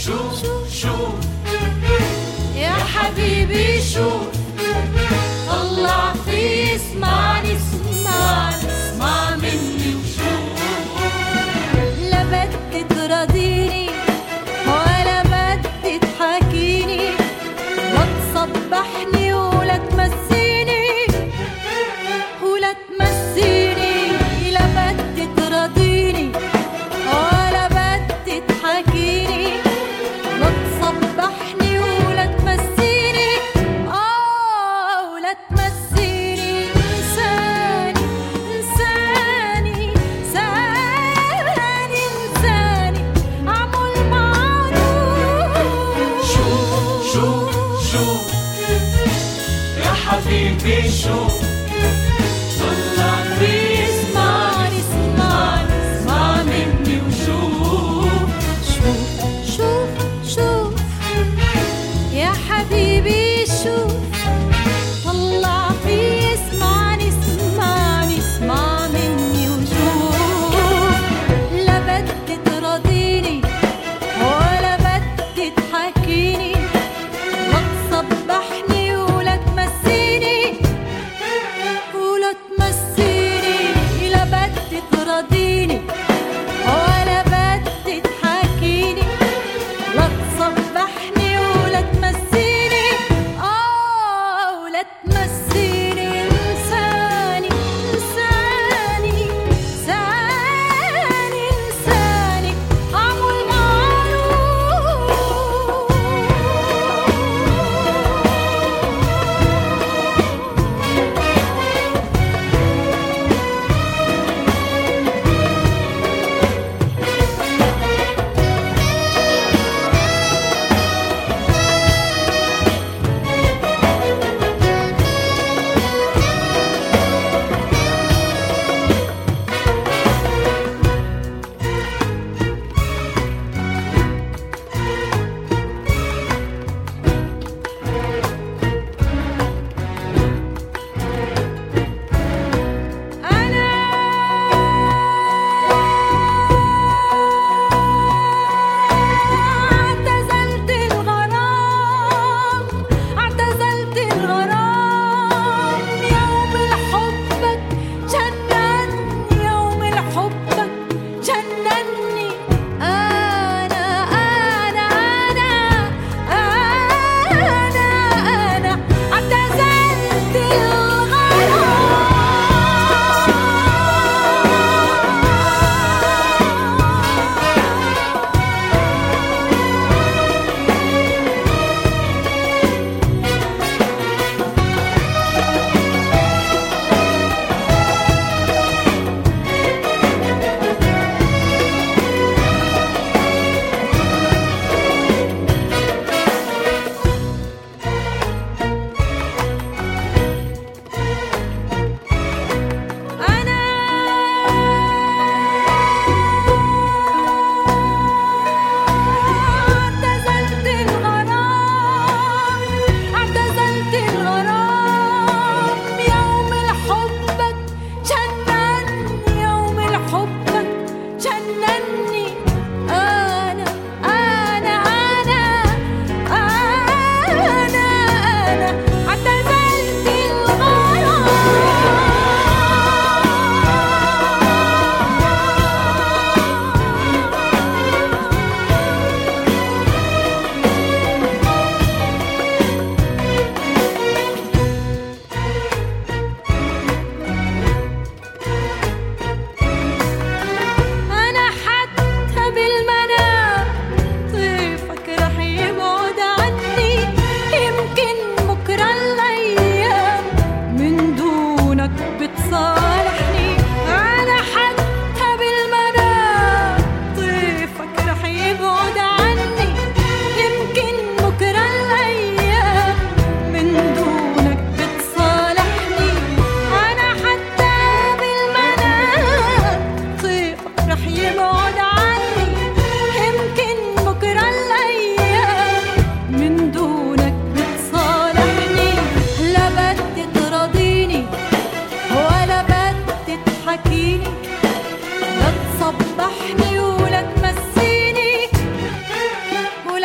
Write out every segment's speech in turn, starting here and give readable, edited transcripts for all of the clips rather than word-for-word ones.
شوف شوف يا حبيبي شوف، طلع في اسمعني اسمعني اسمع مني وشوف. لا بدي تراضيني ولا بدي تحاكيني، لا تصبحني ولا تمسيني ولا تمسيني. لا بدي تراضيني ولا بدي تحاكيني، لا تصبحني ولا تمسيني ولا تمسيني. انساني انساني انساني انساني عمل معروف. شوف شوف شوف يا حبيبي شوف، طلع في اسمعني اسمعني اسمع مني وشوف. شوف شوف شوف يا حبيبي شوف، طلع في اسمعني اسمعني اسمع مني وشوف. لا بدي تراضيني ولا بدي تحاكيني، لا تصبحني ولا تمسيني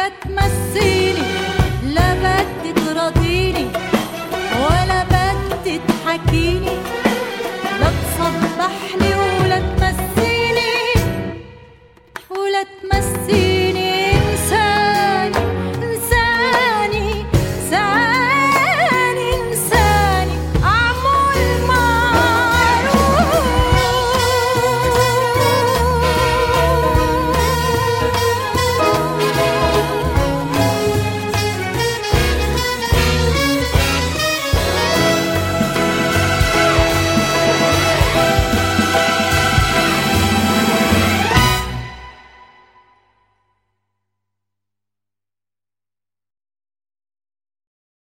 بتمثيني، لا بدي تراضيني ولا بدي تحكيني.